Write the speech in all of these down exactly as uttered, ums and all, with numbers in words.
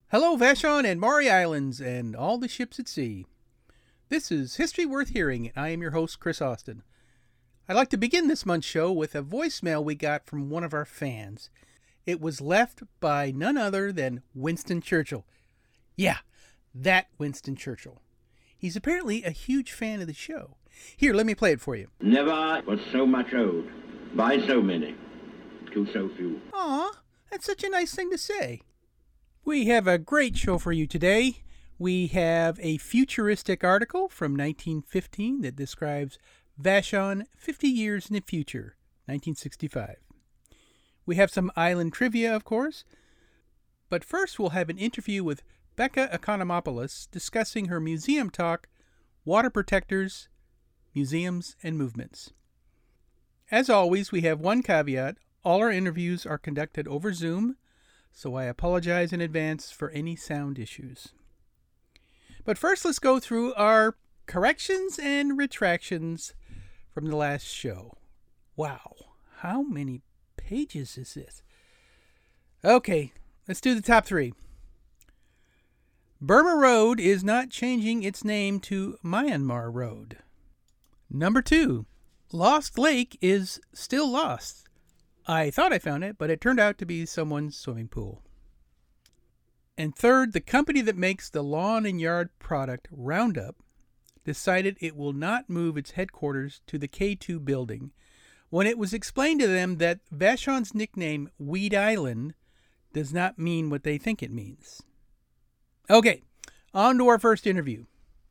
Hello, Vashon and Maury Islands and all the ships at sea. This is History Worth Hearing, and I am your host, Chris Austin. I'd like to begin this month's show with a voicemail we got from one of our fans. It was left by none other than Winston Churchill. Yeah, that Winston Churchill. He's apparently a huge fan of the show. Here, let me play it for you. Never was so much owed by so many to so few. Aw, that's such a nice thing to say. We have a great show for you today. We have a futuristic article from nineteen fifteen that describes Vashon fifty years in the future, nineteen sixty-five. We have some island trivia, of course. But first we'll have an interview with Becca Economopoulos discussing her museum talk, Water Protectors, Museums and Movements. As always, we have one caveat. All our interviews are conducted over Zoom, so I apologize in advance for any sound issues. But first, let's go through our corrections and retractions from the last show. Wow, how many pages is this? Okay, let's do the top three. Burma Road is not changing its name to Myanmar Road. Number two, Lost Lake is still lost. I thought I found it, but it turned out to be someone's swimming pool. And third, the company that makes the lawn and yard product Roundup decided it will not move its headquarters to the K two building when it was explained to them that Vashon's nickname, Weed Island, does not mean what they think it means. Okay, on to our first interview.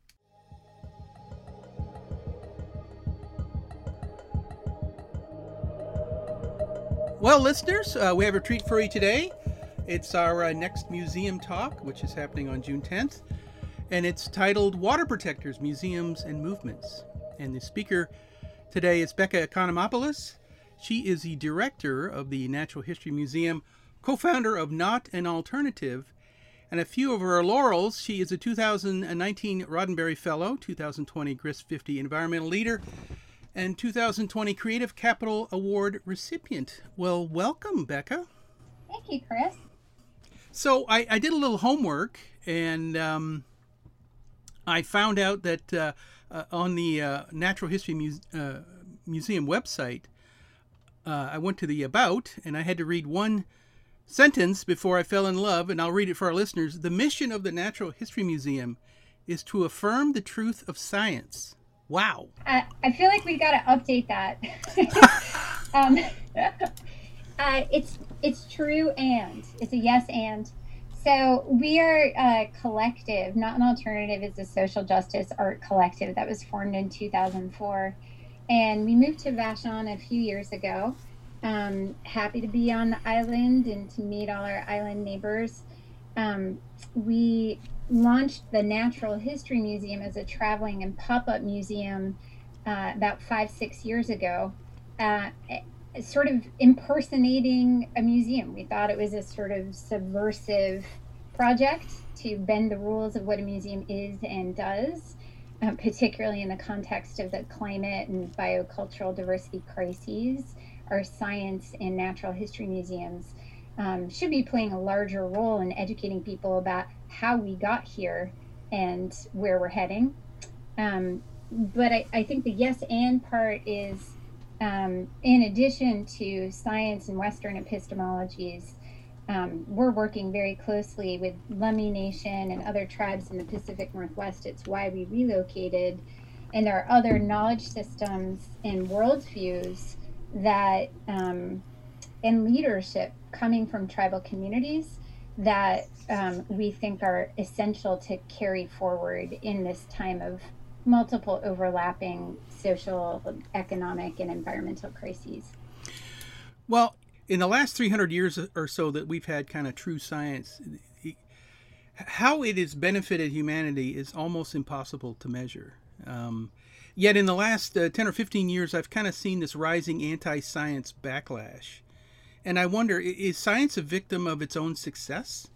Well, listeners, uh, we have a treat for you today. It's our uh, next museum talk, which is happening on June tenth, and it's titled Water Protectors, Museums and Movements. And the speaker today is Becca Economopoulos. She is the director of the Natural History Museum, co-founder of Not an Alternative, and a few of her laurels. She is a two thousand nineteen Roddenberry Fellow, two thousand twenty Grist fifty Environmental Leader, and two thousand twenty Creative Capital Award recipient. Well, welcome, Becca. Thank you, Chris. So I, I did a little homework, and um, I found out that uh, uh, on the uh, Natural History Muse- uh, Museum website, uh, I went to the About, and I had to read one sentence before I fell in love, and I'll read it for our listeners. The mission of the Natural History Museum is to affirm the truth of science. Wow. Uh, I feel like we got to update that. um, uh, it's it's true and. It's a yes and. So we are a collective. Not an Alternative is a social justice art collective that was formed in two thousand four. And we moved to Vashon a few years ago. Um, happy to be on the island and to meet all our island neighbors. Um, we launched the Natural History Museum as a traveling and pop-up museum uh, about five, six years ago, uh, sort of impersonating a museum. We thought it was a sort of subversive project to bend the rules of what a museum is and does, uh, particularly in the context of the climate and biocultural diversity crises. Our science and natural history museums um, should be playing a larger role in educating people about how we got here and where we're heading. Um, but I, I think the yes and part is, um, in addition to science and Western epistemologies, um, we're working very closely with Lummi Nation and other tribes in the Pacific Northwest. It's why we relocated. And there are other knowledge systems and worldviews that, um, and leadership coming from tribal communities that um, we think are essential to carry forward in this time of multiple overlapping social, economic, and environmental crises. Well, in the last three hundred years or so that we've had kind of true science, how it has benefited humanity is almost impossible to measure. Um, yet in the last uh, ten or fifteen years, I've kind of seen this rising anti-science backlash. And I wonder, is science a victim of its own success?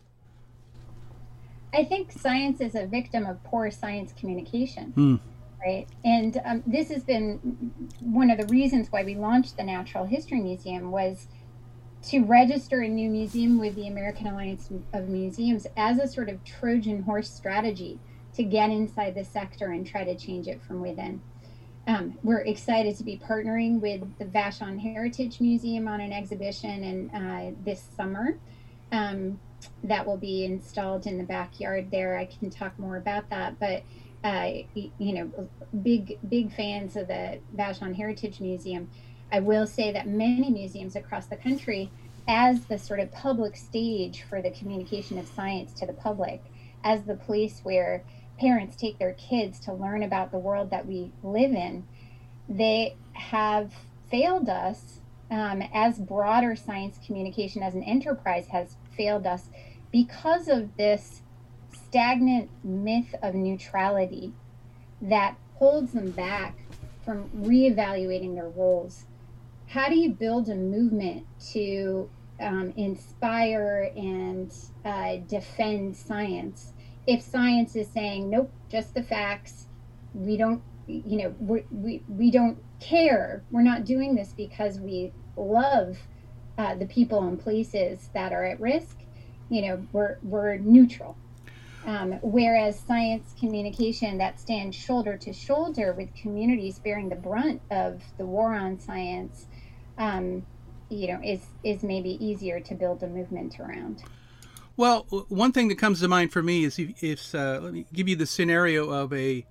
I think science is a victim of poor science communication, mm. right? And um, this has been one of the reasons why we launched the Natural History Museum was to register a new museum with the American Alliance of Museums as a sort of Trojan horse strategy to get inside the sector and try to change it from within. Um, we're excited to be partnering with the Vashon Heritage Museum on an exhibition in, uh, this summer um, that will be installed in the backyard there. I can talk more about that, but uh, you know, big big fans of the Vashon Heritage Museum. I will say that many museums across the country, as the sort of public stage for the communication of science to the public, as the place where parents take their kids to learn about the world that we live in, they have failed us um, as broader science communication as an enterprise has failed us because of this stagnant myth of neutrality that holds them back from reevaluating their roles. How do you build a movement to um, inspire and uh, defend science if science is saying, nope, just the facts, we don't, you know, we, we, we don't care, we're not doing this because we love uh, the people and places that are at risk, you know, we're, we're neutral. Um, whereas science communication that stands shoulder to shoulder with communities bearing the brunt of the war on science, um, you know, is, is maybe easier to build a movement around. Well, one thing that comes to mind for me is if, if uh, let me give you the scenario of a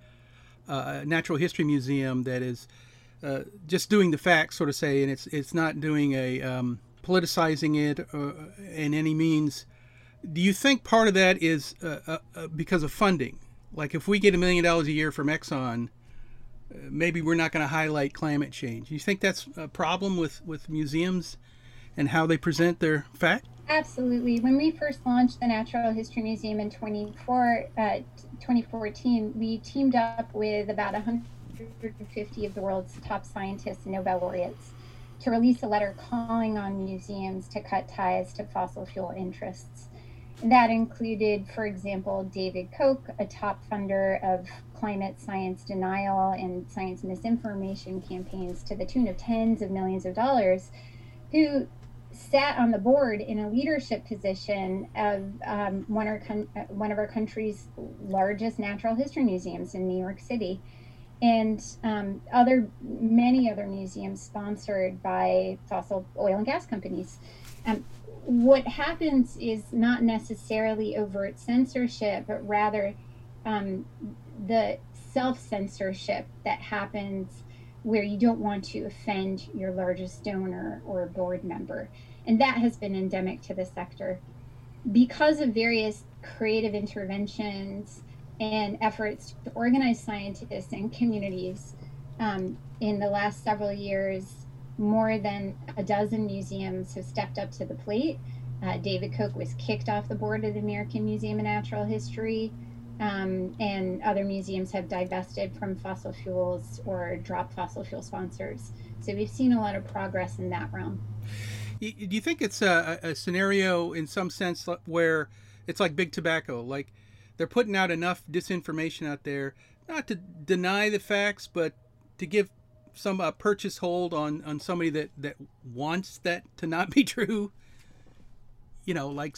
uh, natural history museum that is uh, just doing the facts, sort of say, and it's it's not doing a um, politicizing it uh, in any means. Do you think part of that is uh, uh, because of funding? Like if we get a million dollars a year from Exxon, uh, maybe we're not going to highlight climate change. Do you think that's a problem with, with museums and how they present their facts? Absolutely. When we first launched the Natural History Museum in twenty-four, uh, twenty fourteen, we teamed up with about one hundred fifty of the world's top scientists and Nobel laureates to release a letter calling on museums to cut ties to fossil fuel interests. And that included, for example, David Koch, a top funder of climate science denial and science misinformation campaigns to the tune of tens of millions of dollars, who sat on the board in a leadership position of um, one, our con- one of our country's largest natural history museums in New York City, and um, other many other museums sponsored by fossil oil and gas companies. Um, what happens is not necessarily overt censorship, but rather um, the self-censorship that happens where you don't want to offend your largest donor or board member. And that has been endemic to the sector. Because of various creative interventions and efforts to organize scientists and communities, um, in the last several years, more than a dozen museums have stepped up to the plate. Uh, David Koch was kicked off the board of the American Museum of Natural History. Um, and other museums have divested from fossil fuels or dropped fossil fuel sponsors. So we've seen a lot of progress in that realm. Do you think it's a, a scenario in some sense where it's like big tobacco, like they're putting out enough disinformation out there, not to deny the facts, but to give some uh, purchase hold on, on somebody that, that wants that to not be true? You know, like...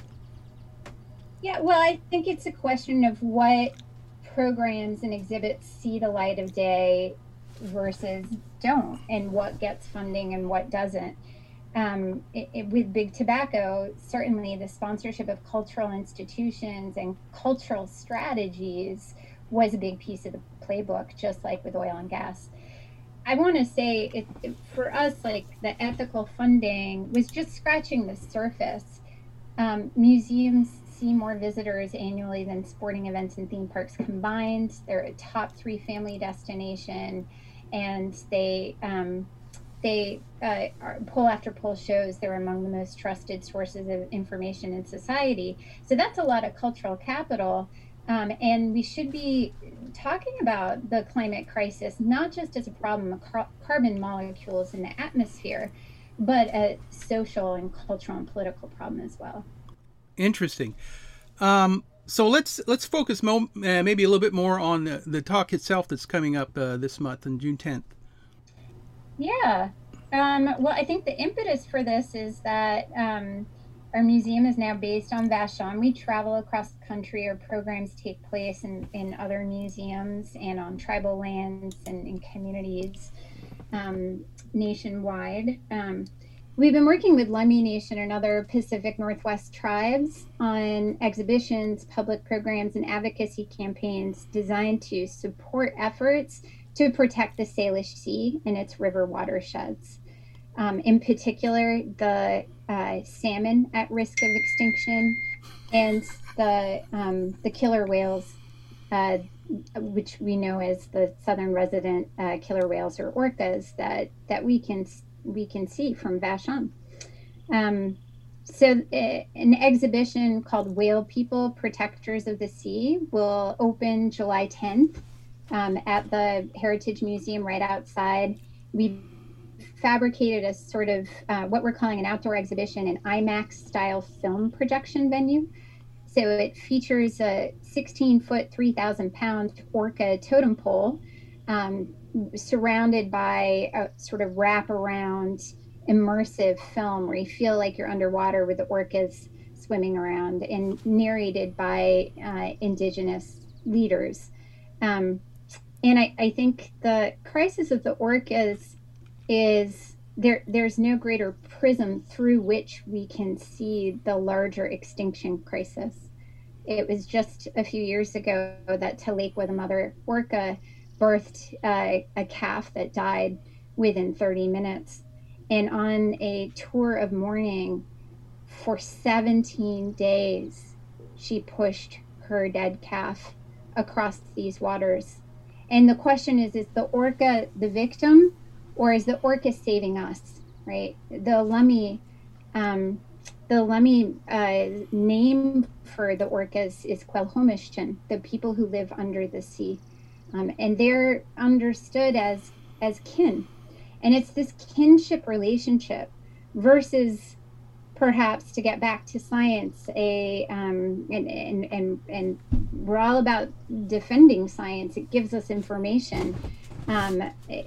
Yeah, well, I think it's a question of what programs and exhibits see the light of day versus don't, and what gets funding and what doesn't. Um, it, it, with big tobacco, certainly the sponsorship of cultural institutions and cultural strategies was a big piece of the playbook, just like with oil and gas. I want to say it, it, for us, like the ethical funding was just scratching the surface. Um, museums see more visitors annually than sporting events and theme parks combined. They're a top three family destination, and they um, they uh, are, poll after poll shows they're among the most trusted sources of information in society. So that's a lot of cultural capital, um, and we should be talking about the climate crisis not just as a problem of car- carbon molecules in the atmosphere, but a social and cultural and political problem as well. Interesting. Um, so let's let's focus mo- uh, maybe a little bit more on the, the talk itself that's coming up uh, this month on June tenth. Yeah. Um, well, I think the impetus for this is that um, our museum is now based on Vashon. We travel across the country. Our programs take place in, in other museums and on tribal lands and in communities um, nationwide. Um, we've been working with Lummi Nation and other Pacific Northwest tribes on exhibitions, public programs, and advocacy campaigns designed to support efforts to protect the Salish Sea and its river watersheds. Um, in particular, the uh, salmon at risk of extinction and the um, the killer whales, uh, which we know as the southern resident uh, killer whales or orcas that that we can we can see from Vashon. Um, so, uh, an exhibition called "Whale People, Protectors of the Sea" will open July tenth um, at the Heritage Museum right outside. We fabricated a sort of uh, what we're calling an outdoor exhibition, an IMAX style film projection venue. So it features a sixteen foot, three thousand pound orca totem pole um, surrounded by a sort of wraparound immersive film where you feel like you're underwater with the orcas swimming around and narrated by uh, indigenous leaders. Um, and I, I think the crisis of the orcas is there there's no greater prism through which we can see the larger extinction crisis. It was just a few years ago that Talekwa, the mother orca, birthed uh, a calf that died within thirty minutes. And on a tour of mourning for seventeen days, she pushed her dead calf across these waters. And the question is, is the orca the victim, or is the orca saving us, right? The Lummi, um, the Lummi uh, name for the orcas is Quelhomishchan, the people who live under the sea. Um, and they're understood as, as kin. And it's this kinship relationship versus, perhaps, to get back to science, a um, and, and, and, and we're all about defending science. It gives us information. Um,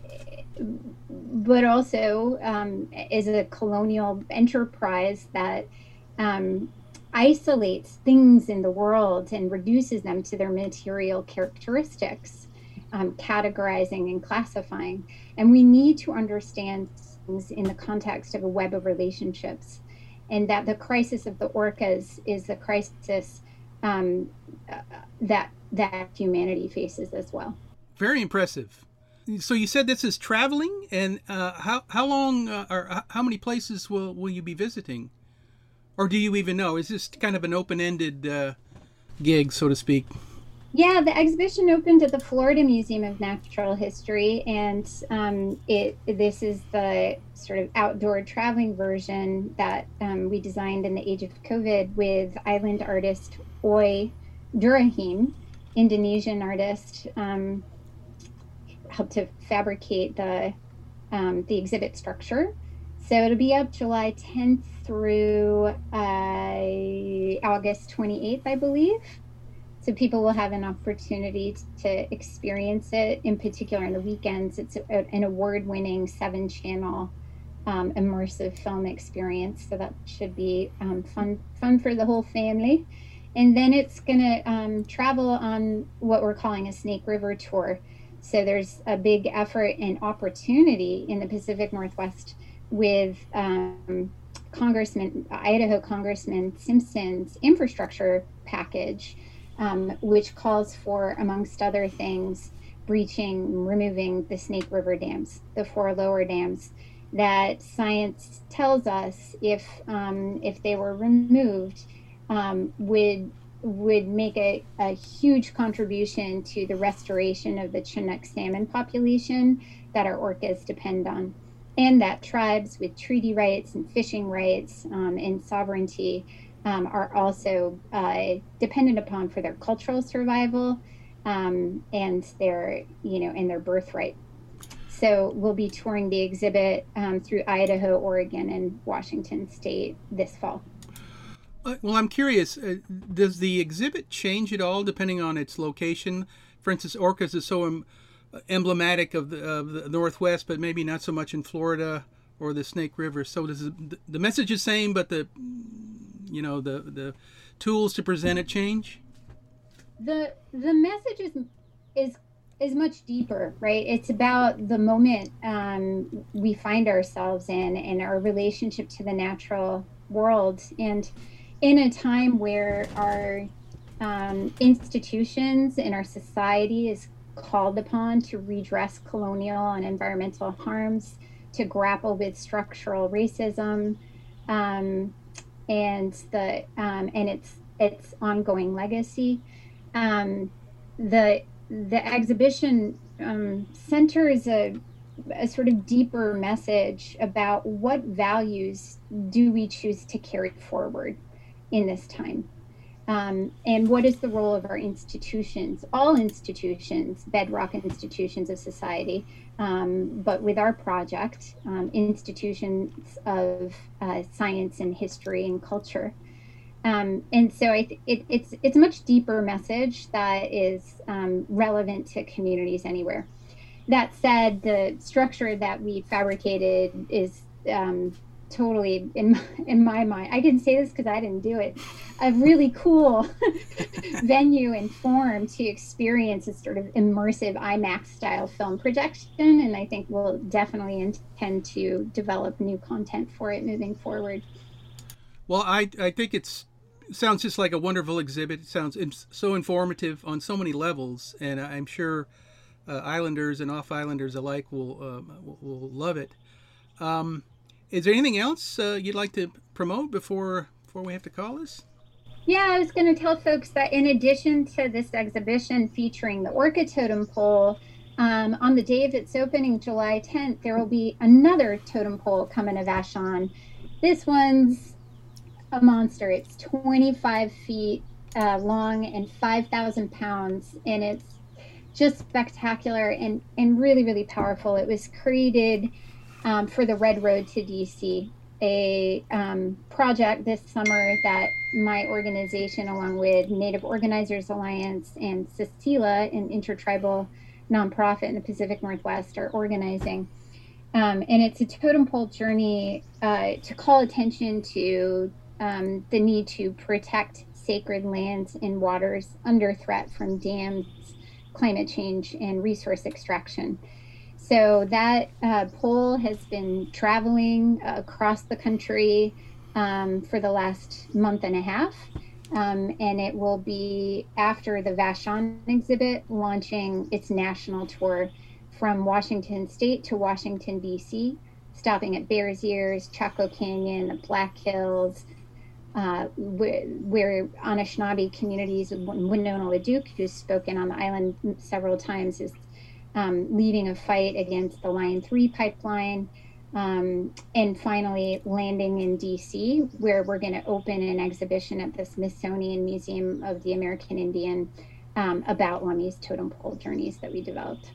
but also um, is a colonial enterprise that um, isolates things in the world and reduces them to their material characteristics, um, categorizing and classifying. And we need to understand things in the context of a web of relationships, and that the crisis of the orcas is the crisis um, uh, that that humanity faces as well. Very impressive. So you said this is traveling, and uh, how how long uh, or how many places will, will you be visiting, or do you even know? Is this kind of an open-ended uh, gig, so to speak? Yeah, the exhibition opened at the Florida Museum of Natural History, and um, it this is the sort of outdoor traveling version that um, we designed in the age of COVID with island artist Oi Durahim, Indonesian artist. Um, helped to fabricate the um, the exhibit structure. So it'll be up July tenth through uh, August twenty-eighth, I believe. So people will have an opportunity to experience it. In particular, on the weekends, it's a, an award-winning seven-channel um, immersive film experience. So that should be um, fun, fun for the whole family. And then it's going to um, travel on what we're calling a Snake River tour. So there's a big effort and opportunity in the Pacific Northwest with um, Congressman, Idaho Congressman Simpson's infrastructure package, um, which calls for, amongst other things, breaching, removing the Snake River dams, the four lower dams, that science tells us if um, if they were removed um, would would make a, a huge contribution to the restoration of the Chinook salmon population that our orcas depend on, and that tribes with treaty rights and fishing rights um, and sovereignty um, are also uh, dependent upon for their cultural survival um, and their, you know, and their birthright. So we'll be touring the exhibit um, through Idaho, Oregon, and Washington State this fall. Well, I'm curious, uh, does the exhibit change at all depending on its location? For instance, orcas is so em- emblematic of the, of the Northwest, but maybe not so much in Florida or the Snake River. So does the, the message is same, but the you know the the tools to present it change? The the message is is is much deeper, right? It's about the moment um, we find ourselves in and our relationship to the natural world, and in a time where our um, institutions and our society is called upon to redress colonial and environmental harms, to grapple with structural racism, um, and the um, and its its ongoing legacy. Um, the the exhibition um, centers a, a sort of deeper message about what values do we choose to carry forward in this time. Um, and what is the role of our institutions, all institutions, bedrock institutions of society, um, but with our project, um, institutions of uh, science and history and culture. Um, and so I th- it, it's it's a much deeper message that is um, relevant to communities anywhere. That said, the structure that we fabricated is um, totally, in in my mind, I didn't say this because I didn't do it, a really cool venue and form to experience a sort of immersive IMAX style film projection. And I think we'll definitely intend to develop new content for it moving forward. Well, I I think it's sounds just like a wonderful exhibit. It sounds so informative on so many levels, and I'm sure uh, Islanders and off-Islanders alike will uh, will, will love it. Um, is there anything else uh, you'd like to promote before before we have to call this? Yeah, I was going to tell folks that in addition to this exhibition featuring the Orca Totem Pole, um, on the day of its opening, July tenth, there will be another totem pole coming to Vashon. This one's a monster. It's twenty-five feet uh, long and five thousand pounds, and it's just spectacular and, and really, really powerful. It was created um, for the Red Road to D C, a um, project this summer that my organization, along with Native Organizers Alliance and Sisila, an intertribal nonprofit in the Pacific Northwest, are organizing. Um, and it's a totem pole journey uh, to call attention to Um, the need to protect sacred lands and waters under threat from dams, climate change, and resource extraction. So that uh, pole has been traveling uh, across the country um, for the last month and a half. Um, and it will be, after the Vashon exhibit, launching its national tour from Washington State to Washington, D C, stopping at Bears Ears, Chaco Canyon, the Black Hills, Uh, where, where Anishinaabe communities, Winona LaDuke, who's spoken on the island several times, is um, leading a fight against the Line three pipeline. Um, and finally landing in D C, where we're going to open an exhibition at the Smithsonian Museum of the American Indian um, about Lummi's totem pole journeys that we developed.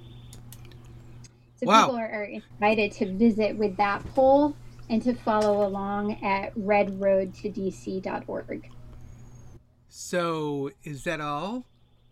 So wow. People are, are invited to visit with that pole and to follow along at red road to d c dot org. So, is that all?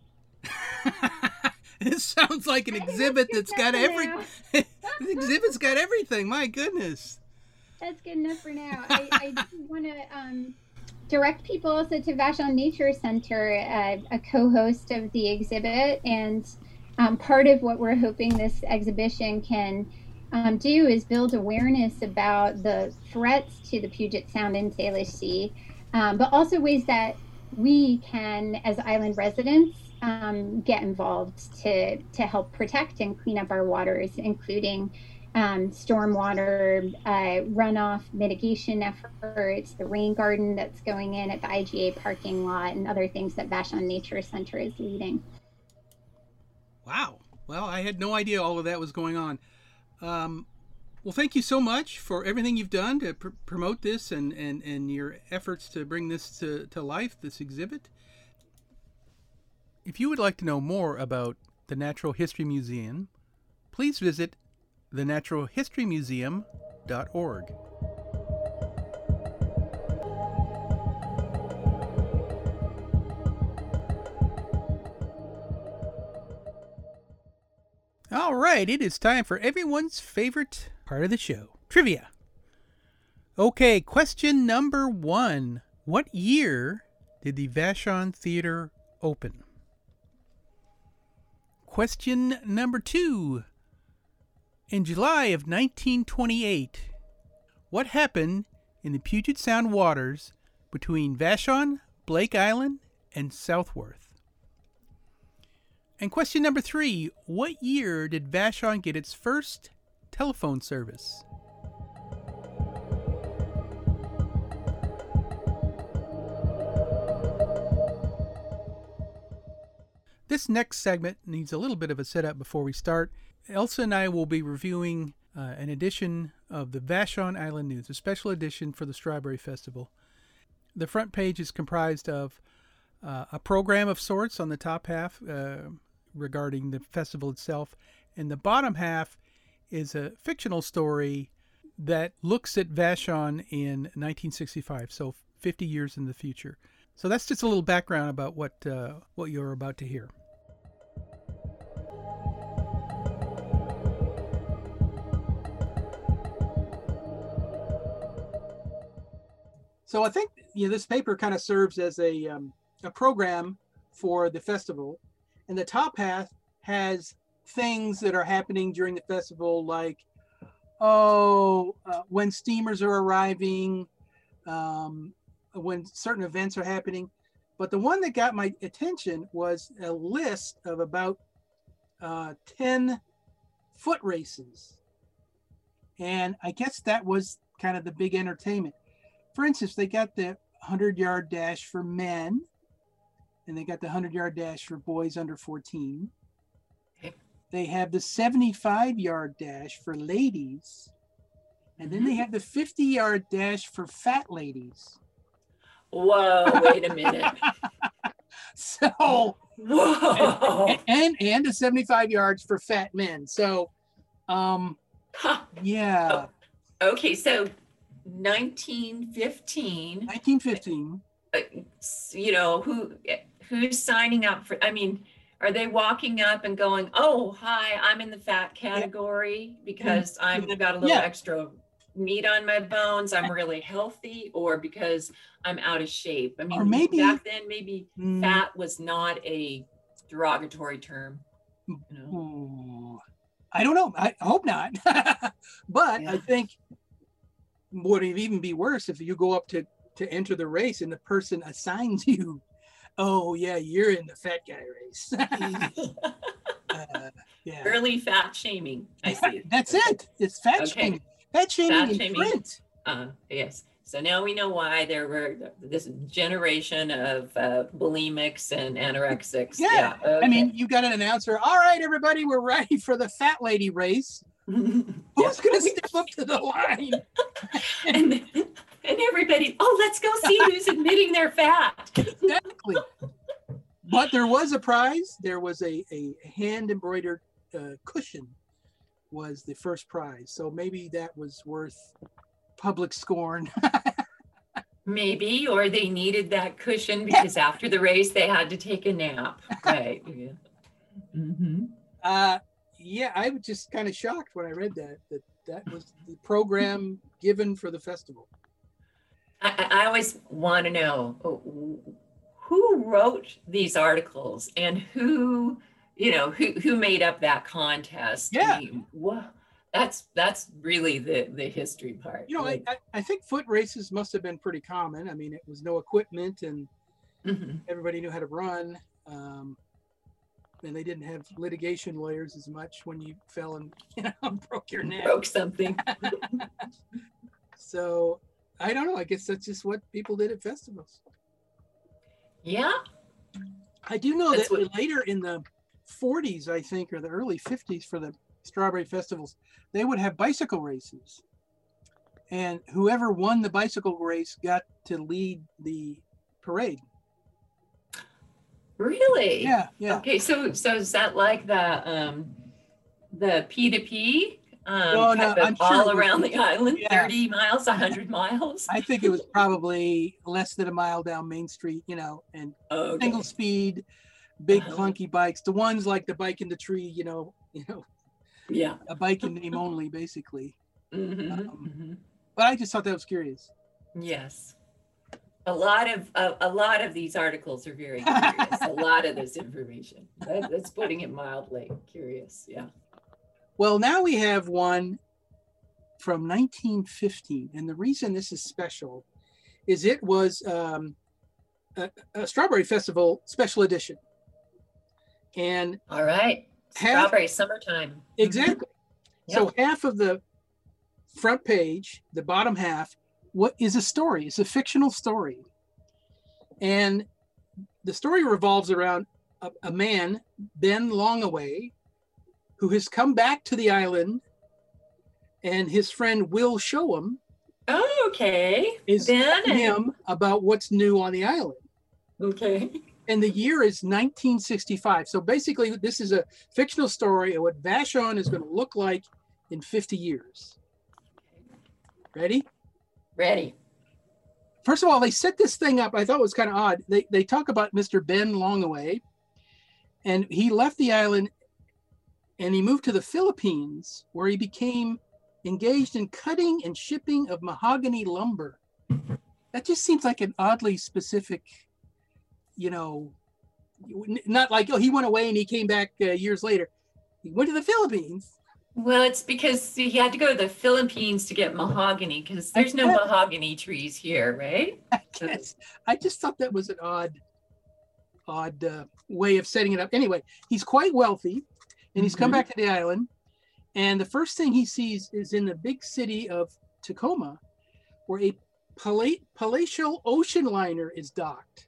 It sounds like an exhibit that's got every. The exhibit's got everything. My goodness. That's good enough for now. I, I want to um, direct people also to Vashon Nature Center, uh, a co-host of the exhibit, and um, part of what we're hoping this exhibition can Um, do is build awareness about the threats to the Puget Sound and Salish Sea, um, but also ways that we can, as island residents, um, get involved to to help protect and clean up our waters, including um, stormwater uh, runoff mitigation efforts, the rain garden that's going in at the I G A parking lot, and other things that Vashon Nature Center is leading. Wow. Well, I had no idea all of that was going on. Um, well, thank you so much for everything you've done to pr- promote this and, and, and your efforts to bring this to, to life, this exhibit. If you would like to know more about the Natural History Museum, please visit the natural history museum dot org. All right, it is time for everyone's favorite part of the show, trivia. Okay, question number one. What year did the Vashon Theater open? Question number two. In July of nineteen twenty-eight, what happened in the Puget Sound waters between Vashon, Blake Island, and Southworth? And question number three. What year did Vashon get its first telephone service? This next segment needs a little bit of a setup before we start. Elsa and I will be reviewing uh, an edition of the Vashon Island News, a special edition for the Strawberry Festival. The front page is comprised of uh, a program of sorts on the top half uh, regarding the festival itself, and the bottom half is a fictional story that looks at Vashon in nineteen sixty-five, so fifty years in the future. So that's just a little background about what uh, what you're about to hear. So I think you know this paper kind of serves as a um, a program for the festival, and the top half has things that are happening during the festival, like oh, uh, when steamers are arriving, um, when certain events are happening. But the one that got my attention was a list of about uh, ten foot races, and I guess that was kind of the big entertainment. For instance, they got the hundred-yard dash for men, and they got the hundred-yard dash for boys under fourteen. Okay. They have the seventy-five-yard dash for ladies, and then they have the fifty-yard dash for fat ladies. Whoa, wait a minute. So, whoa. And, and, and the seventy-five yards for fat men. So, um, Huh. yeah. Oh, okay, so nineteen fifteen. nineteen fifteen. Uh, you know, who who's signing up for, I mean, are they walking up and going, oh, hi, I'm in the fat category because I've got a little Yeah. extra meat on my bones, I'm really healthy, or because I'm out of shape? I mean, Or maybe- back then, maybe Mm. fat was not a derogatory term. You know? Ooh, I don't know. I hope not. But Yeah. I think would it even be worse if you go up to to enter the race and the person assigns you, oh yeah, you're in the fat guy race. uh, yeah, Early fat shaming, I see. that's it. It's fat Okay. shaming. Fat shaming Fat in shaming. print. Uh, yes. So now we know why there were this generation of uh, bulimics and anorexics. Yeah. okay. I mean, you got an announcer. All right, everybody, we're ready for the fat lady race. Who's going to step up to the line? and, and everybody, oh, let's go see who's admitting they're fat. Exactly. But there was a prize. There was a, a hand embroidered uh, cushion was the first prize. So maybe that was worth public scorn. Maybe, or they needed that cushion because after the race they had to take a nap. Right. Yeah. Mm-hmm. Uh, yeah, I was just kind of shocked when I read that, that that was the program given for the festival. I, I always want to know who wrote these articles and who, you know, who, who made up that contest. Yeah. I mean, what? That's that's really the, the history part. You know, like, I, I, I think foot races must have been pretty common. I mean, it was no equipment and mm-hmm. everybody knew how to run. Um, and they didn't have litigation lawyers as much when you fell and you know, broke your neck. Broke something. So I don't know. I guess that's just what people did at festivals. Yeah. I do know That's that what- later in the forties, I think, or the early fifties for the strawberry festivals, they would have bicycle races. And whoever won the bicycle race got to lead the parade. Really? Yeah, yeah. Okay, so so is that like the um the P to P um No, no, type of I'm sure all it was- around the island, yeah. thirty miles, a hundred miles? I think it was probably less than a mile down Main Street, you know, and Okay. single speed, big Uh-huh. clunky bikes. The ones like the bike in the tree, you know, you know, Yeah. a bike in name only, basically. Mm-hmm. Um, mm-hmm. But I just thought that was curious. Yes. A lot of a, a lot of these articles are very curious. A lot of this information. That, that's putting it mildly. Curious. Yeah. Well, now we have one from nineteen fifteen, and the reason this is special is it was um, a, a Strawberry Festival special edition. And all right, half, strawberry summertime. Exactly. Yep. So half of the front page, the bottom half, what is a story? It's a fictional story. And the story revolves around a, a man, Ben Longaway, who has come back to the island, and his friend Will Showham Oh, okay. is Ben telling him about what's new on the island. Okay. And the year is nineteen sixty-five. So basically, this is a fictional story of what Vashon is going to look like in fifty years. Ready? Ready. First of all, they set this thing up. I thought it was kind of odd. They they talk about Mister Ben Longaway, and he left the island and he moved to the Philippines, where he became engaged in cutting and shipping of mahogany lumber. That just seems like an oddly specific, you know, not like, oh, he went away and he came back uh, years later. He went to the Philippines. Well, it's because he had to go to the Philippines to get mahogany, because there's no mahogany trees here, right? I guess. I just thought that was an odd, odd uh, way of setting it up. Anyway, he's quite wealthy, and he's come Mhm. back to the island. And the first thing he sees is in the big city of Tacoma, where a pala- palatial ocean liner is docked.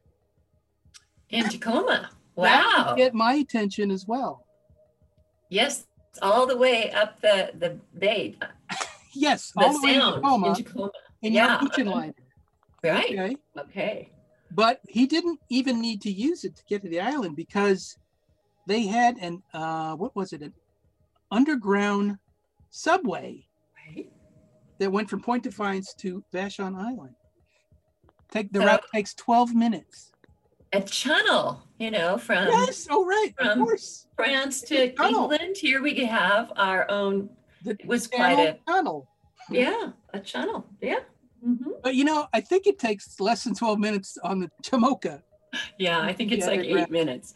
In Tacoma. That Wow. get my attention as well. Yes, it's all the way up the, the bay, Yes, the all the way to sound Tacoma in Tacoma. in yeah. your ocean liner. Right. Okay, Okay. but he didn't even need to use it to get to the island, because they had an uh, what was it? An underground subway Right. that went from Point Defiance to Vashon Island. Take the So- route takes twelve minutes. A channel, you know, from Yes, oh right, of from- course. France to It's a tunnel. England. Here we have our own, The it was quite Channel a, tunnel. yeah, a channel. Yeah. Mhm. But you know, I think it takes less than twelve minutes on the Chamoka. Yeah, I think it's Yeah, like they're eight minutes.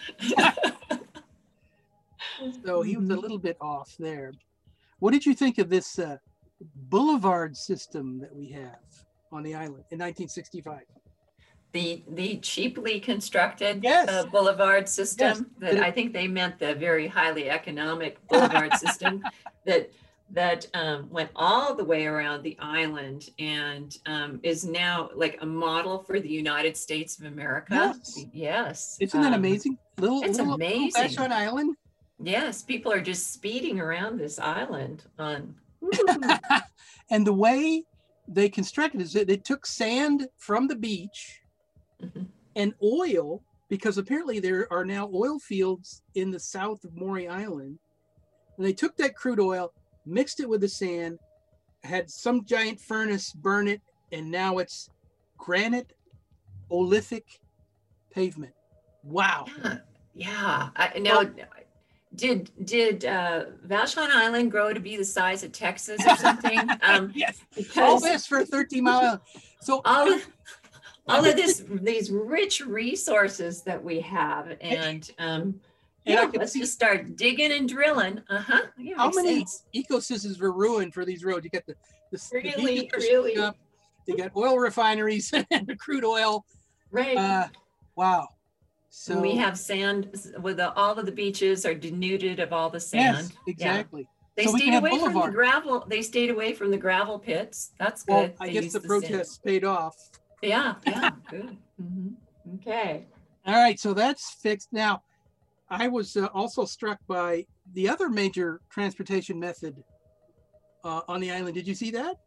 So he was a Mhm. little bit off there. What did you think of this uh, boulevard system that we have on the island in nineteen sixty-five? The the cheaply constructed Yes. uh, boulevard system that Did it- I think they meant the very highly economic boulevard system that that um, went all the way around the island and um, is now like a model for the United States of America. Yes. Yes. Isn't that Um, amazing? Little, it's little, amazing. Little Vashon Island. Yes, people are just speeding around this island on. And the way they constructed it is that they took sand from the beach Mhm. and oil, because apparently there are now oil fields in the south of Maury Island. And they took that crude oil, mixed it with the sand, had some giant furnace burn it, and now it's granite olithic pavement. Wow. Yeah, yeah. I, now, did did uh, Vashon Island grow to be the size of Texas or something? Um, Yes. All because this for a thirteen mile island. So all of, all of this these rich resources that we have, and um, And yeah, I can let's see- just start digging and drilling. Uh huh. Yeah, how makes many sense. ecosystems were ruined for these roads? You got the, the, the Really, beaches are really. shooting up. You got oil refineries and the crude oil. Right. Uh, wow. So And we have sand with the, all of the beaches are denuded of all the sand. yes, Yeah. exactly. They So we can stayed have away from the boulevard. gravel. They stayed away from the gravel pits. That's Well, good. I They guess used the sand. protests paid off. Yeah, yeah, good. hmm Okay. All right, so that's fixed. Now, I was uh, also struck by the other major transportation method uh, on the island. Did you see that?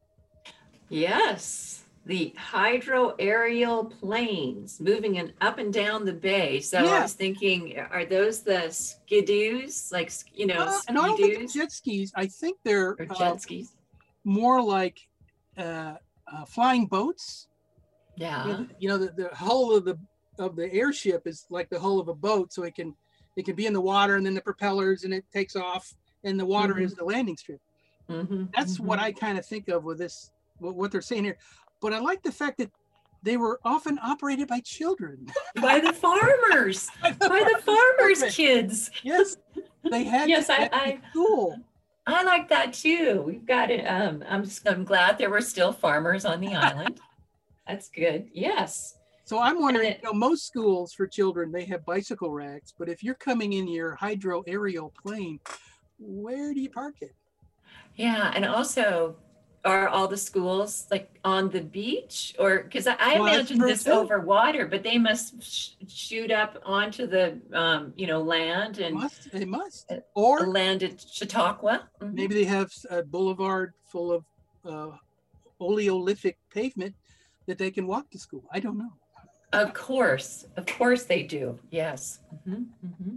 Yes, the hydro aerial planes moving in up and down the bay. So I Yeah. was thinking, are those the skidoos? Like, you know, Uh, and I don't think skidoos they're jet skis. I think they're or uh, jet skis? more like uh, uh, flying boats. Yeah. You know, the, the hull of the of the airship is like the hull of a boat, so it can it can be in the water, and then the propellers, and it takes off, and the water Mhm. is the landing strip. Mm-hmm. That's what I kind of think of with this what, what they're saying here, but I like the fact that they were often operated by children. By the farmers, by the, by the farmers' Perfect. kids. Yes, they had Yes, to, I, that was I, cool. I like that too. We've got it. Um, I'm just, I'm glad there were still farmers on the island. That's good. Yes. So I'm wondering, it- you know, most schools for children, they have bicycle racks, but if you're coming in your hydro aerial plane, where do you park it? Yeah, and also, are all the schools like on the beach, or because I, I Well, that's imagine true, this too. over water, but they must sh- shoot up onto the um, you know, land It and must, it must. Uh, Or land at Chautauqua. Mhm. maybe they have a boulevard full of uh, oleolithic pavement that they can walk to school. I don't know. Of course, of course they do. Yes. Mhm, mhm.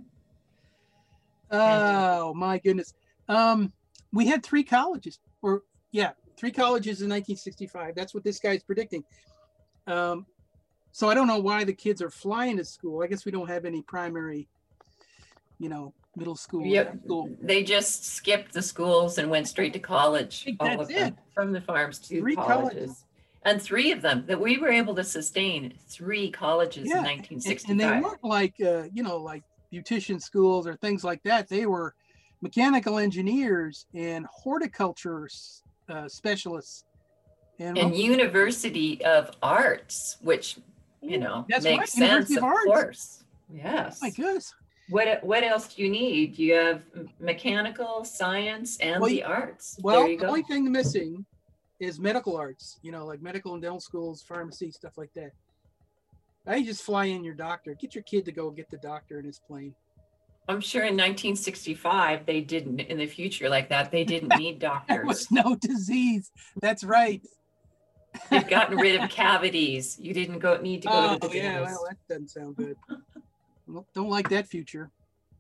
Oh my goodness. Um, we had three colleges, or yeah, three colleges in nineteen sixty-five. That's what this guy's predicting. Um, so I don't know why the kids are flying to school. I guess we don't have any primary, you know, middle school. Yep. high school. They just skipped the schools and went straight to college. think All that's of them, it. from the farms to Three colleges. colleges. And three of them that we were able to sustain. Three colleges Yeah, in nineteen And, sixty-five. and they weren't like, uh, you know, like beautician schools or things like that. They were mechanical engineers and horticulture uh, specialists. And, And University of Arts, which, you know, That's makes right, sense, University of of Arts. course. Yes. oh my goodness. What what else do you need? You have mechanical, science, and Well, the you- arts. Well, there you the go. only thing missing is medical arts, you know, like medical and dental schools, pharmacy, stuff like that. I just fly in your doctor. Get your kid to go get the doctor in his plane. I'm sure in nineteen sixty-five they didn't. In the future, like that, they didn't need There doctors. was no disease. That's right. They've gotten rid of cavities. You didn't go need to go Oh, to the yeah, dentist. well, that doesn't sound good. Well, don't like that future.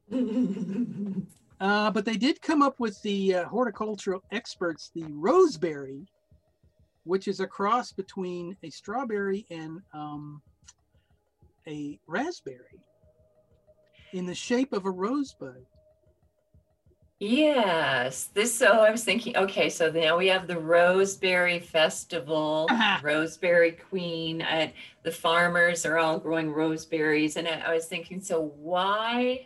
Uh, but they did come up with the uh, horticultural experts, the roseberry, which is a cross between a strawberry and um, a raspberry in the shape of a rosebud. Yes, this, so I was thinking, okay, so now we have the Roseberry Festival, Roseberry Queen, and the farmers are all growing roseberries. And I, I was thinking, so why?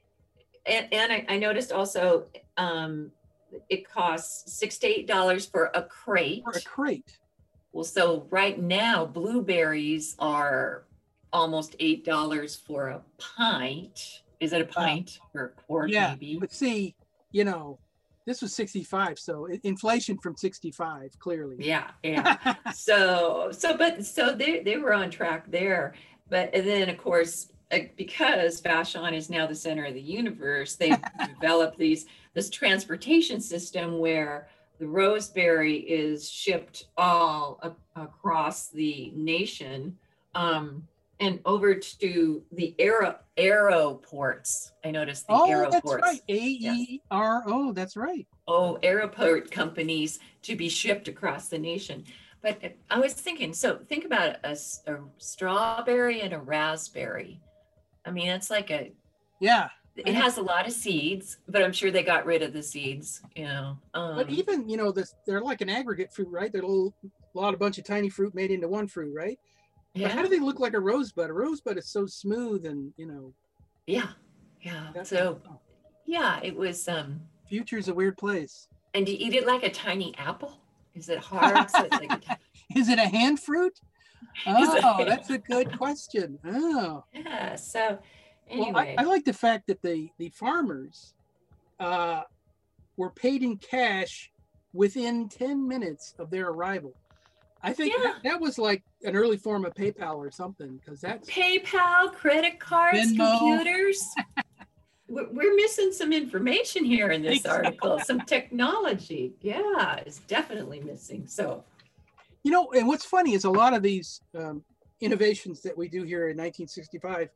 And, and I, I noticed also um, it costs six to eight dollars for a crate. For a crate. Well, so right now, blueberries are almost eight dollars for a pint. Is it a pint or a quart, Yeah, maybe? but see, you know, this was sixty-five, so i- inflation from sixty-five, clearly. Yeah, yeah. so, so, but so they they were on track there. But and then of course, uh, because Vashon is now the center of the universe, they developed these this transportation system where the roseberry is shipped all a- across the nation. Um, and over to the aero aeroports. I noticed the Oh, aeroports. that's right. A E R O, that's right. Oh, airport companies to be shipped across the nation. But I was thinking, so think about a, s- a strawberry and a raspberry. I mean, it's like a, Yeah. it has a lot of seeds, but I'm sure they got rid of the seeds, you know. Um, But even, you know, this, they're like an aggregate fruit, right? They're a little, lot of bunch of tiny fruit made into one fruit, right? But how yeah, do they look like a rosebud? A rosebud is so smooth and, you know, yeah, yeah. that- So yeah, it was, um, future's a weird place. and do you eat it like a tiny apple? Is it hard? So it's like a ti- Is it a hand fruit? Is it- Oh, that's a good question. Oh. yeah, so Well, anyway. I, I like the fact that the, the farmers uh, were paid in cash within ten minutes of their arrival. I think Yeah. that, that was like an early form of PayPal or something, because that's PayPal, credit cards, Venmo. computers. We're we're missing some information here in this Think so. article, some technology. Yeah, it's definitely missing. So, You know, and what's funny is a lot of these um, innovations that we do here in nineteen sixty-five,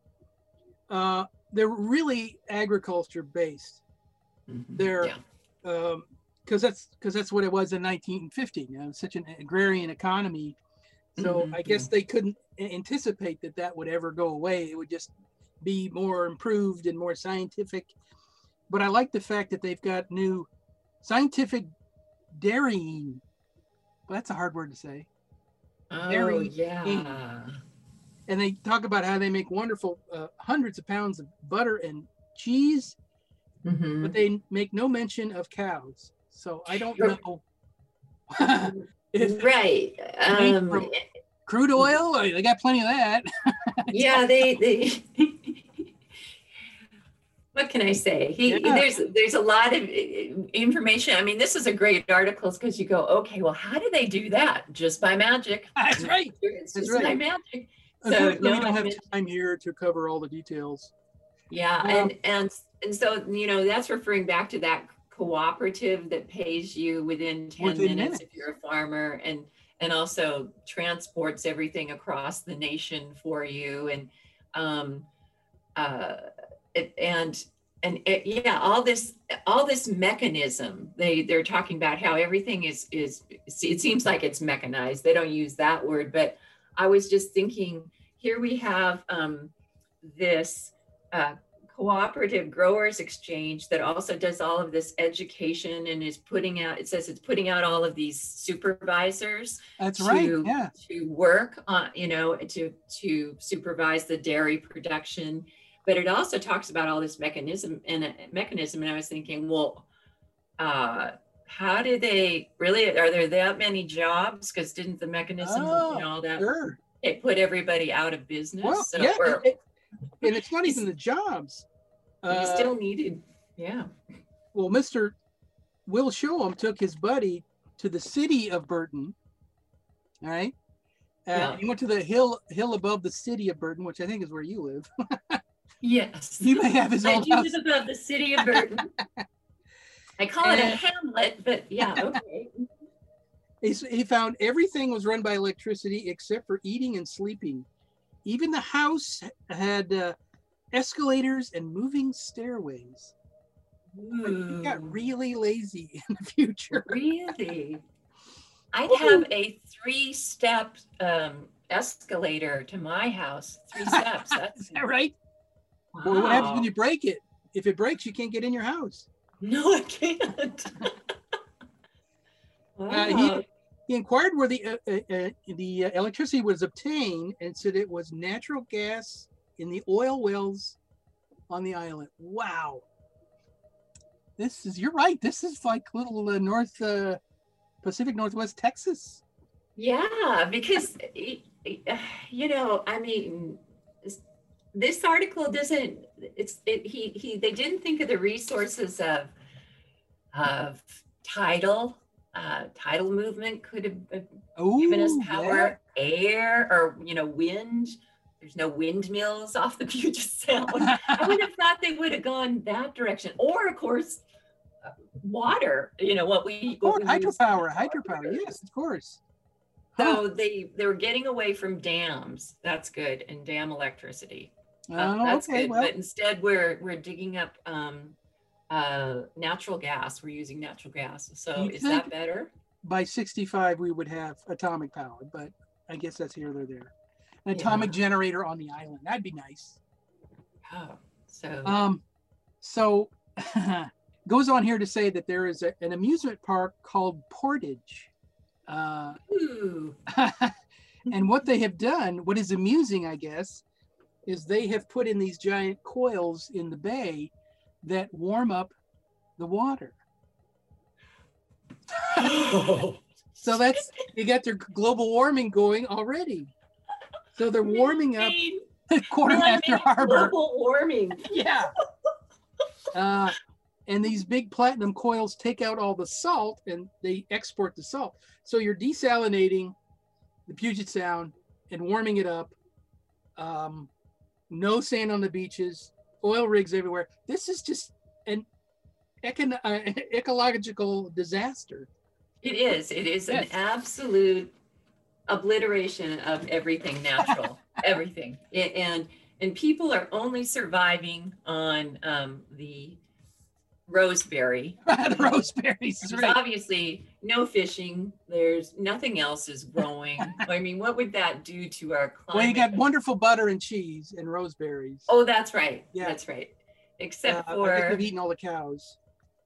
uh, they're really agriculture based. They're yeah. um, because that's because that's what it was in nineteen fifty. You know, such an agrarian economy. So Mhm, I guess they couldn't a- anticipate that that would ever go away. It would just be more improved and more scientific. But I like the fact that they've got new scientific dairying that's a hard word to say. Oh, Dairy yeah. King. And they talk about how they make wonderful uh, hundreds of pounds of butter and cheese, Mhm. but they make no mention of cows. So I don't Sure. know if Right. made Um, from crude oil, or they got plenty of that. yeah, they, they what can I say? He, Yeah. there's, there's a lot of uh, information. I mean, this is a great article because you go, okay, well, how do they do that? Just by magic. That's right. It's That's just by right. magic. So Unfortunately, no, we don't I have mean- time here to cover all the details. Yeah, Um, and and and so you know that's referring back to that cooperative that pays you within ten Within minutes minutes. if you're a farmer, and and also transports everything across the nation for you, and um, uh, it, and and it, yeah, all this all this mechanism. They they're talking about how everything is is. It seems like it's mechanized. They don't use that word, but I was just thinking. Here we have um, this. Uh, cooperative growers exchange that also does all of this education and is putting out, it says it's putting out all of these supervisors That's to, right. Yeah. to work on, you know, to, to supervise the dairy production. But it also talks about all this mechanism and uh, mechanism. And I was thinking, well, uh, how do they really, are there that many jobs? Because didn't the mechanism, Oh, you know, all that, sure. it put everybody out of business? Well, so, yeah. or, it- and it's not even the jobs. you Uh, still needed, yeah. well, Mister Will Showham took his buddy to the city of Burton. All right. Uh, Yeah. He went to the hill hill above the city of Burton, which I think is where you live. Yes. He may have his I old do house. live above the city of Burton. I call it a And- hamlet, but yeah, okay. He, s- he found everything was run by electricity except for eating and sleeping. Even the house had uh, escalators and moving stairways. He got Ooh, really lazy in the future. really? I'd have a three-step um, escalator to my house. Three steps. That's Is that right? wow. Well, what happens when you break it? If it breaks, you can't get in your house. No, I can't. Wow. Uh, he, he inquired where the uh, uh, uh, the uh, electricity was obtained and said it was natural gas in the oil wells on the island. Wow. This is, you're right. This is like little uh, North uh, Pacific Northwest Texas. Yeah, because you know, I mean, this article doesn't. It's it, he he. They didn't think of the resources of of tidal. Uh, tidal movement could have Oh, given us power, air, or you know, wind. There's no windmills off the Puget Sound. I would have thought they would have gone that direction, or of course, uh, water. You know what we Or what we use- hydropower, hydropower. Yes, of course. So they they were getting away from dams. That's good, and dam electricity. Uh, Oh, that's okay. good. Well, But instead, we're we're digging up um, uh, natural gas. We're using natural gas. So You'd is that think- better? by sixty-five, we would have atomic power, but I guess that's here or there. An atomic Yeah. generator on the island. That'd be nice. Oh, so Um, so goes on here to say that there is a, an amusement park called Portage. Uh, ooh, and what they have done, what is amusing, I guess, is they have put in these giant coils in the bay that warm up the water. So that's, you got their global warming going already. So they're warming up Man-made- Quartermaster man-made Harbor. Global warming. Yeah. Uh, and these big platinum coils take out all the salt and they export the salt. So you're desalinating the Puget Sound and warming it up. Um, no sand on the beaches, oil rigs everywhere. This is just an econ- uh, ecological disaster. It is. It is Yes. an absolute obliteration of everything natural, everything. It, and and people are only surviving on um, the roseberry. The Roseberries is There's right. obviously no fishing. There's nothing else is growing. I mean, what would that do to our climate? Well, you got wonderful butter and cheese and roseberries. Oh, that's right. Yeah. That's right. Except Uh, I guess for they've eaten all the cows.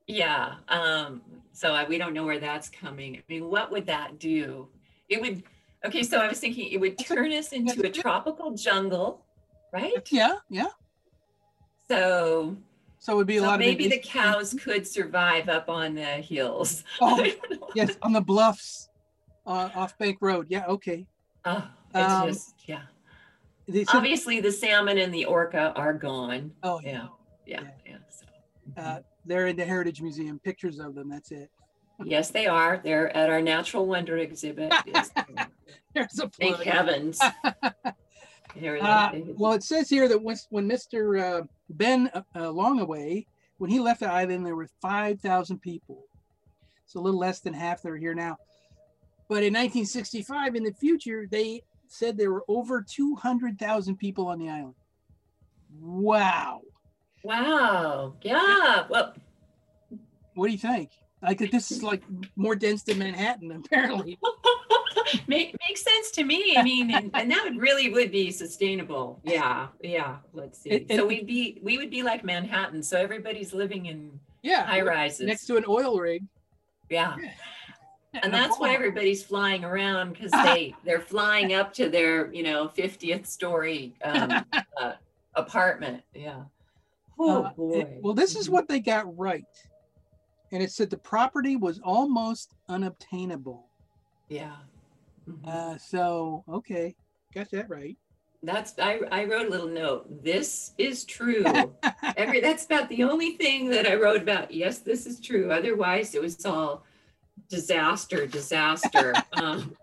Yeah. Um, so I, we don't know where that's coming. I mean, what would that do? It would, okay, so I was thinking it would turn us into a tropical jungle, right? Yeah, yeah. So, So it would be a so lot maybe of the cows could survive up on the hills. Oh, yes, on the bluffs uh, off Bank Road. Yeah, okay. Oh, it's Um, just, yeah. They said, Obviously, the salmon and the orca are gone. oh, Yeah, yeah, Yeah. yeah. So, uh, they're in the Heritage Museum. Pictures of them. That's it. yes, they are. They're at our natural wonder exhibit. Yes. There's a Thank plug. heavens. Here Uh, they- well, it says here that when, when Mister Uh, Ben uh, uh, Longaway, when he left the island, there were five thousand people. So a little less than half that are here now. But in nineteen sixty-five, in the future, they said there were over two hundred thousand people on the island. Wow. Wow. Yeah. Well, What do you think? Like this is like more dense than Manhattan, apparently. make, makes sense to me. I mean, and, and that would really would be sustainable. Yeah. Yeah. Let's see. And- and- so we'd be, we would be like Manhattan. So everybody's living in Yeah. high rises. Next to an oil rig. Yeah. And a that's why bar. everybody's flying around, because they they're flying up to their, you know, fiftieth story um, uh, apartment. Yeah. Oh Uh, boy. it- well, this is what they got right. And it said the property was almost unobtainable. Yeah. Mhm. Uh, so, okay, got that right. That's I I wrote a little note. This is true. Every that's about the only thing that I wrote about. Yes, this is true. Otherwise, it was all disaster, disaster. um,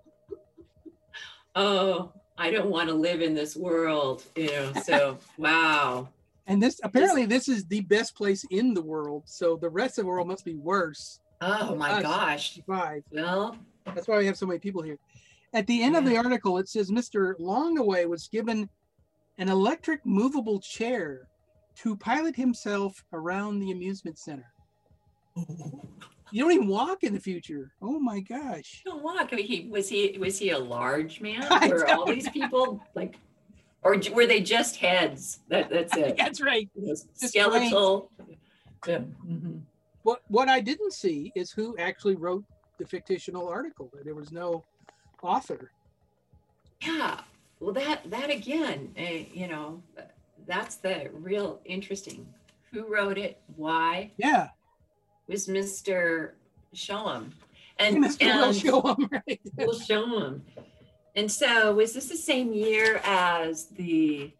oh, I don't want to live in this world. You know. So wow. And this apparently this is the best place in the world. So the rest of the world must be worse. Oh my Us. gosh. Five. Well, That's why we have so many people here. At the end of the Yeah. article, it says Mister Longaway was given an electric movable chair to pilot himself around the amusement center. You don't even walk in the future. Oh my gosh. don't walk. I mean, he was he was he a large man? I Were all don't these people like, or j- were they just heads? That that's it. That's right. Those Just skeletal. Yeah. Mhm. What what I didn't see is who actually wrote the fictional article. There was no author. Yeah. Well, that that again, uh, you know, that's the real interesting. Who wrote it? Why? Yeah. Was Mister Showham, and Mister Will and show 'em, right? we'll show him. And so, was this the same year as the?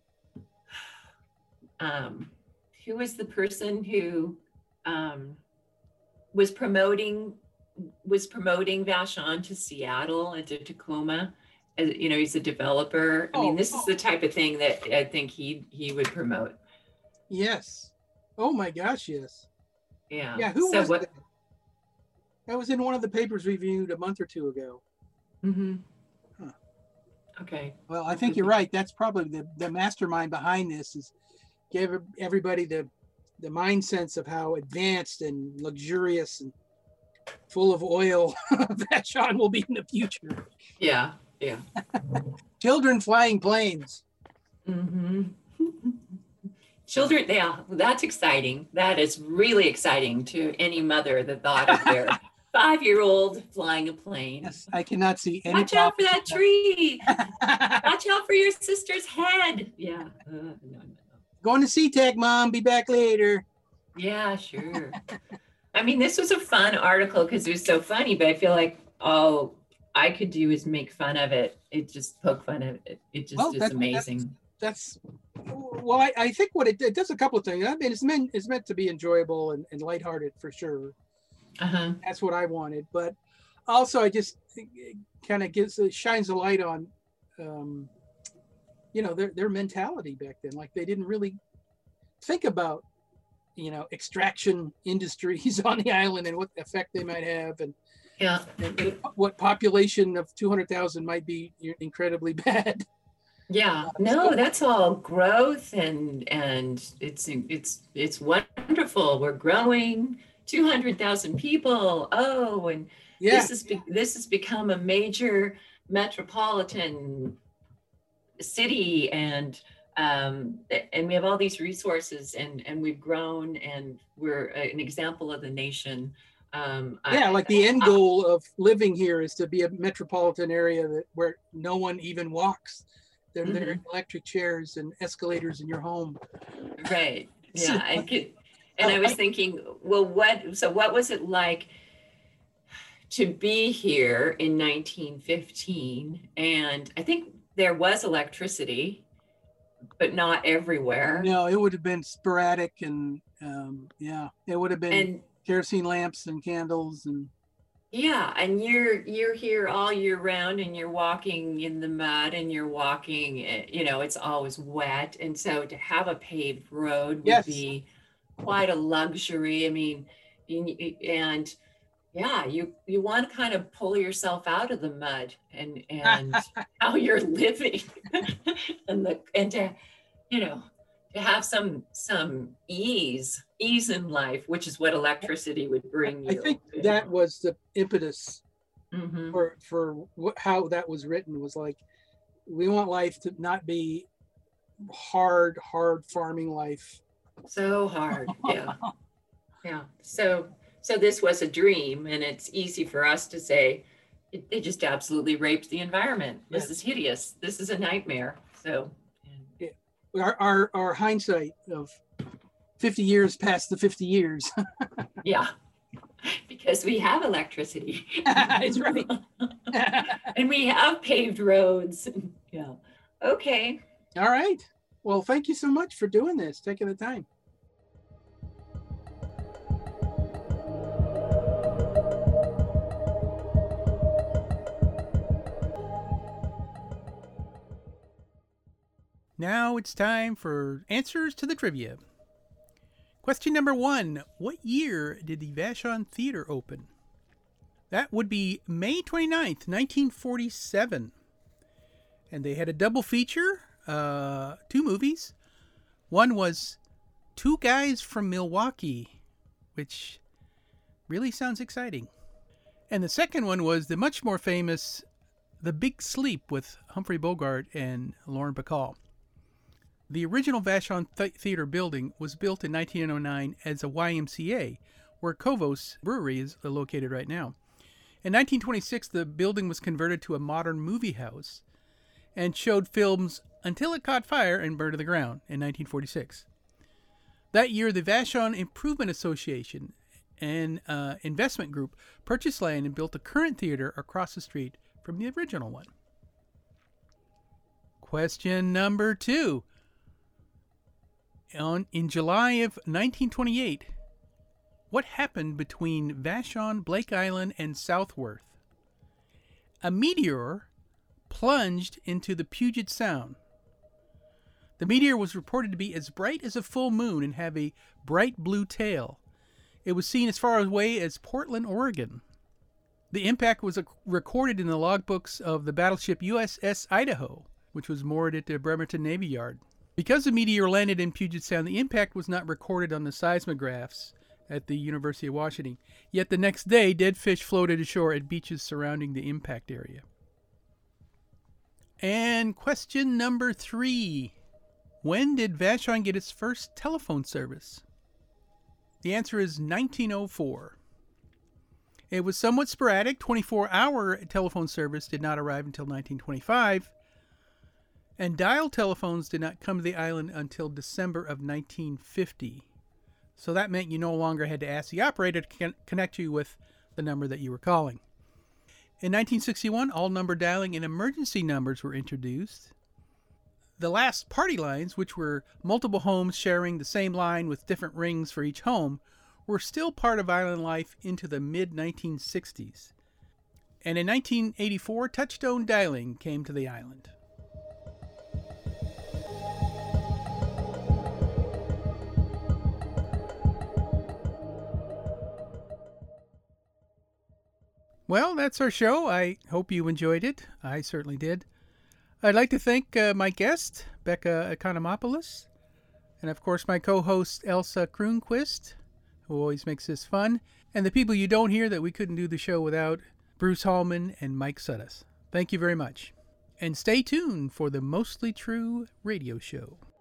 Um, who was the person who um, was promoting was promoting Vashon to Seattle and to Tacoma? As, you know, he's a developer. I mean, Oh, this is oh. the type of thing that I think he he would promote. Yes. Oh my gosh, yes. Yeah. Yeah, who so was what? that? That was in one of the papers we reviewed a month or two ago. Mm-hmm. Huh. Okay. Well, I think you're right. That's probably the, the mastermind behind this is give everybody the the mind sense of how advanced and luxurious and full of oil Vashon will be in the future. Yeah. Yeah. Children flying planes. Mm-hmm. Children, yeah, that's exciting. That is really exciting to any mother that thought of their five-year-old flying a plane. Yes, I cannot see any. Watch out for problem that tree. Watch out for your sister's head. Yeah. Uh, no, no, no. Going to SeaTac, Mom. Be back later. Yeah, sure. I mean, this was a fun article because it was so funny, but I feel like all I could do is make fun of it. It just poke fun of it. It just Well, is that- amazing. That's well, I, I think what it, it does a couple of things. I mean, it's meant it's meant to be enjoyable and, and lighthearted for sure. Uh-huh. That's what I wanted, but also I just kind of gives it shines a light on, um, you know, their their mentality back then. Like they didn't really think about, you know, extraction industries on the island and what effect they might have, and, Yeah. and, and what population of two hundred thousand might be incredibly bad. Yeah, no, that's all growth and and it's it's it's wonderful. We're growing, two hundred thousand people. Oh, and Yeah, this is be- this has become a major metropolitan city, and um, and we have all these resources, and and we've grown, and we're an example of the nation. Um, Yeah, I, like the end I- goal of living here is to be a metropolitan area that where no one even walks. There, there are electric chairs and escalators in your home. Right. Yeah. And, could- and I was thinking, well, what, so what was it like to be here in nineteen fifteen? And I think there was electricity, but not everywhere. No, it would have been sporadic, and um, yeah, it would have been And kerosene lamps and candles and yeah, and you're you're here all year round, and you're walking in the mud, and you're walking, eh, you know, it's always wet. And so to have a paved road would Yes. be quite a luxury. I mean, and, and yeah, you you want to kind of pull yourself out of the mud and and how you're living, and the and to, you know, to have some some ease ease in life, which is what electricity would bring you. I think you that know. was the impetus Mhm. for for what, how that was written, was like, we want life to not be hard, hard farming life. So hard. Yeah. Yeah. So so this was a dream, and it's easy for us to say it, they just absolutely raped the environment. This Yes. is hideous. This is a nightmare. So Our, our, our hindsight of fifty years past the fifty years. yeah. Because we have electricity. That's right. And we have paved roads. Yeah. Okay. All right. Well, thank you so much for doing this, taking the time. Now it's time for answers to the trivia. Question number one. What year did the Vashon Theater open? That would be May twenty-ninth, nineteen forty-seven. And they had a double feature, uh, two movies. One was Two Guys from Milwaukee, which really sounds exciting. And the second one was the much more famous The Big Sleep with Humphrey Bogart and Lauren Bacall. The original Vashon Th- Theater building was built in nineteen oh nine as a Y M C A, where Kovos Brewery is located right now. In nineteen twenty-six, the building was converted to a modern movie house and showed films until it caught fire and burned to the ground in nineteen forty-six. That year, the Vashon Improvement Association and uh, investment group purchased land and built the current theater across the street from the original one. Question number two. On, in July of nineteen twenty-eight, what happened between Vashon, Blake Island, and Southworth? A meteor plunged into the Puget Sound. The meteor was reported to be as bright as a full moon and have a bright blue tail. It was seen as far away as Portland, Oregon. The impact was recorded in the logbooks of the battleship U S S Idaho, which was moored at the Bremerton Navy Yard. Because the meteor landed in Puget Sound, the impact was not recorded on the seismographs at the University of Washington. Yet the next day, dead fish floated ashore at beaches surrounding the impact area. And question number three. When did Vashon get its first telephone service? The answer is nineteen oh four. It was somewhat sporadic. twenty-four hour telephone service did not arrive until nineteen twenty-five. And dial telephones did not come to the island until December of nineteen fifty. So that meant you no longer had to ask the operator to con- connect you with the number that you were calling. In nineteen sixty-one, all number dialing and emergency numbers were introduced. The last party lines, which were multiple homes sharing the same line with different rings for each home, were still part of island life into the mid nineteen sixties. And in nineteen eighty-four, touchstone dialing came to the island. Well, that's our show. I hope you enjoyed it. I certainly did. I'd like to thank uh, my guest, Becca Economopoulos, and of course my co-host, Elsa Kroonquist, who always makes this fun, and the people you don't hear that we couldn't do the show without, Bruce Hallman and Mike Suddas. Thank you very much. And stay tuned for the Mostly True radio show.